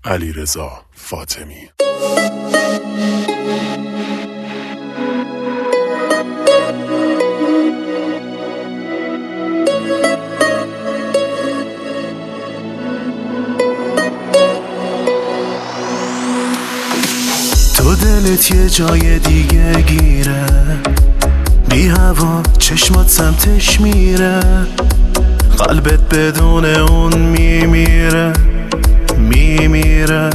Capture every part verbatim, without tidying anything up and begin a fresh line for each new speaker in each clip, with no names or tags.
علیرضا فاطمی.
تو دلت یه جای دیگه گیره، بی هوا چشمات سمتش میره، قلبت بدون اون میمیره میمیره.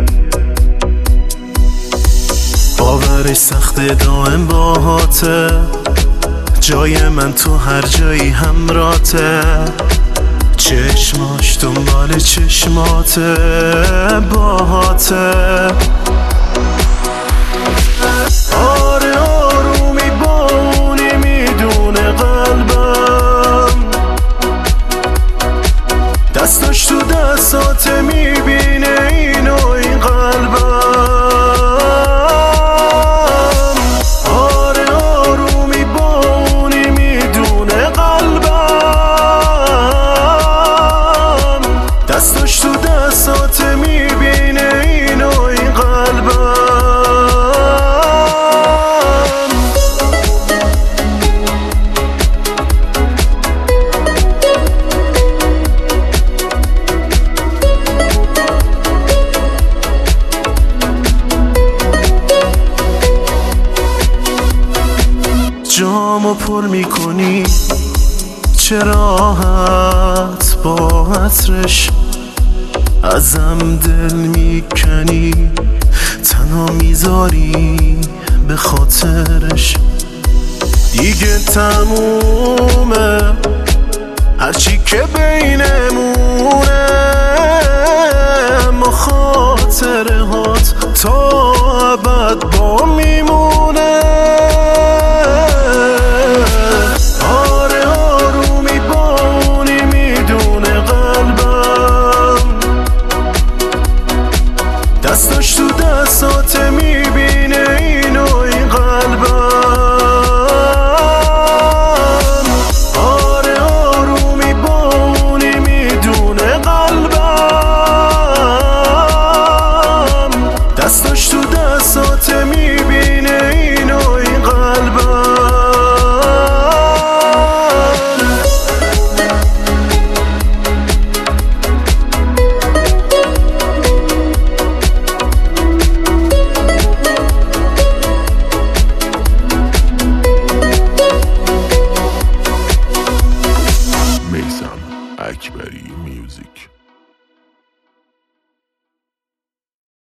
باورش سخته دائم باهاته، جای من تو هر جایی همراته، چشماش دنبال چشماته باهاته. آره آرومی با اونی میدونه قلبم، دستاش تو دستاته میبینه اینو این قلبم. آره آرومی با اونی میدونه قلبم، دستاش تو دستاته میبینه اینو این قلبم. جامو پر میکنی چه راحت با عطرش، ازم دل میکنی تنها میذاری به خاطرش. دیگه تمومه هرچی که بینمونه، اما خاطره هات تا ابد با میمونه.